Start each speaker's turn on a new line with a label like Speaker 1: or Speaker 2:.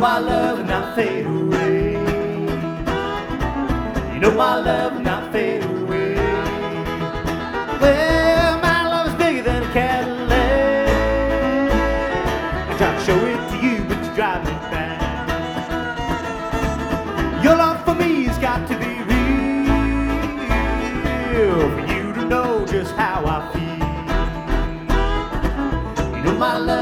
Speaker 1: my love will not fade away. You know my love will not fade away. Well, my love is bigger than a Cadillac. I try to show it to you, but you drive me back. Your love for me has got to be real for you to know just how I feel. You know my love